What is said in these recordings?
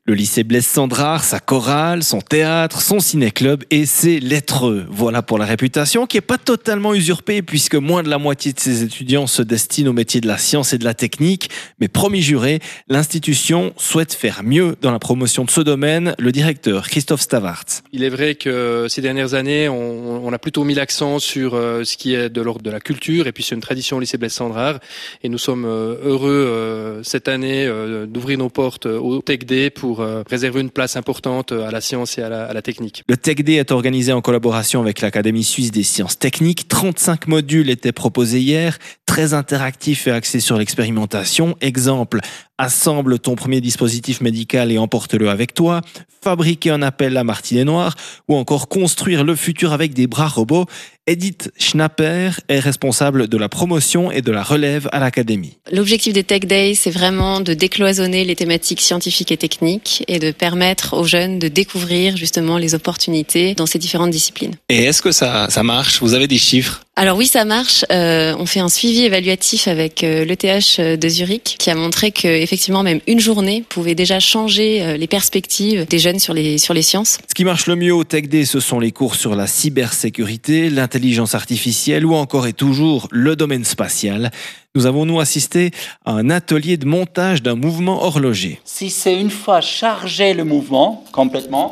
Le lycée Blaise Cendrars, sa chorale, son théâtre, son ciné-club et ses lettreux. Voilà pour la réputation qui n'est pas totalement usurpée puisque moins de la moitié de ses étudiants se destinent au métier de la science et de la technique. Mais promis juré, l'institution souhaite faire mieux dans la promotion de ce domaine. Le directeur Christophe Stavarts. Il est vrai que ces dernières années, on a plutôt mis l'accent sur ce qui est de l'ordre de la culture et puis c'est une tradition au lycée Blaise Cendrars. Et nous sommes heureux cette année d'ouvrir nos portes au Tech Day pour réserver une place importante à la science et à la technique. Le Tech Day est organisé en collaboration avec l'Académie suisse des sciences techniques. 35 modules étaient proposés hier, très interactifs et axés sur l'expérimentation. Exemple, assemble ton premier dispositif médical et emporte-le avec toi. Fabriquer un appel à martinet noir ou encore construire le futur avec des bras robots. Edith Schnapper est responsable de la promotion et de la relève à l'Académie. L'objectif des Tech Days, c'est vraiment de décloisonner les thématiques scientifiques et techniques et de permettre aux jeunes de découvrir justement les opportunités dans ces différentes disciplines. Et est-ce que ça marche ? Vous avez des chiffres ? Alors oui, ça marche. On fait un suivi évaluatif avec l'ETH de Zurich qui a montré que effectivement même une journée pouvait déjà changer les perspectives des jeunes sur les sciences. Ce qui marche le mieux au Tech Day, ce sont les cours sur la cybersécurité, l'intelligence artificielle ou encore et toujours le domaine spatial. Nous avons assisté à un atelier de montage d'un mouvement horloger. Si c'est une fois chargé le mouvement complètement,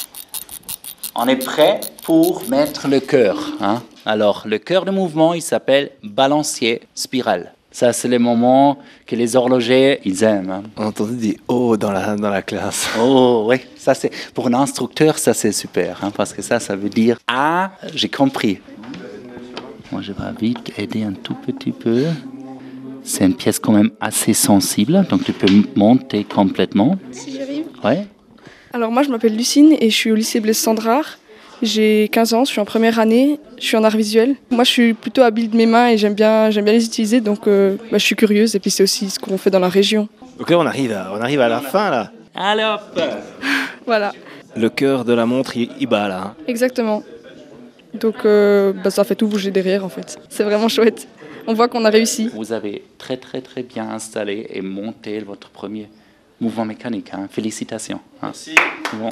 on est prêt pour mettre le cœur. Alors, le cœur de mouvement, il s'appelle balancier spirale. Ça, c'est le moment que les horlogers, ils aiment. On entendait des « oh » dans la classe. Oh, oui. Ça, c'est, pour un instructeur, ça, c'est super. Parce que ça veut dire « Ah, j'ai compris ». Moi, je vais vite aider un tout petit peu. C'est une pièce quand même assez sensible, donc tu peux monter complètement. Si j'arrive. Ouais. Alors, moi, je m'appelle Lucine et je suis au lycée Blaise Cendrars. J'ai 15 ans, je suis en première année, je suis en art visuel. Moi, je suis plutôt habile de mes mains et j'aime bien les utiliser, donc je suis curieuse. Et puis, c'est aussi ce qu'on fait dans la région. Donc là, on arrive à la fin, là. Allez hop. Voilà. Le cœur de la montre, il bat, là. Exactement. Donc, ça fait tout bouger derrière, en fait. C'est vraiment chouette. On voit qu'on a réussi. Vous avez très, très, très bien installé et monté votre premier mouvement mécanique. Félicitations. Merci. Bon.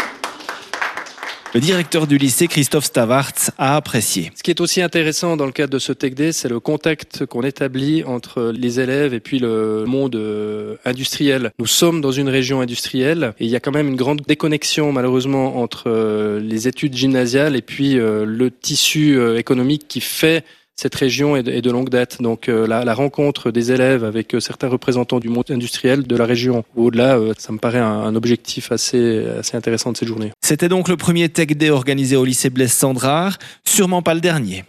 Le directeur du lycée, Christophe Stavarts, a apprécié. Ce qui est aussi intéressant dans le cadre de ce Tech Day, c'est le contact qu'on établit entre les élèves et puis le monde industriel. Nous sommes dans une région industrielle et il y a quand même une grande déconnexion malheureusement entre les études gymnasiales et puis le tissu économique qui fait cette région est de longue date. Donc la rencontre des élèves avec certains représentants du monde industriel de la région ou au-delà, ça me paraît un objectif assez intéressant de cette journée. C'était donc le premier Tech Day organisé au lycée Blaise Cendrars, sûrement pas le dernier.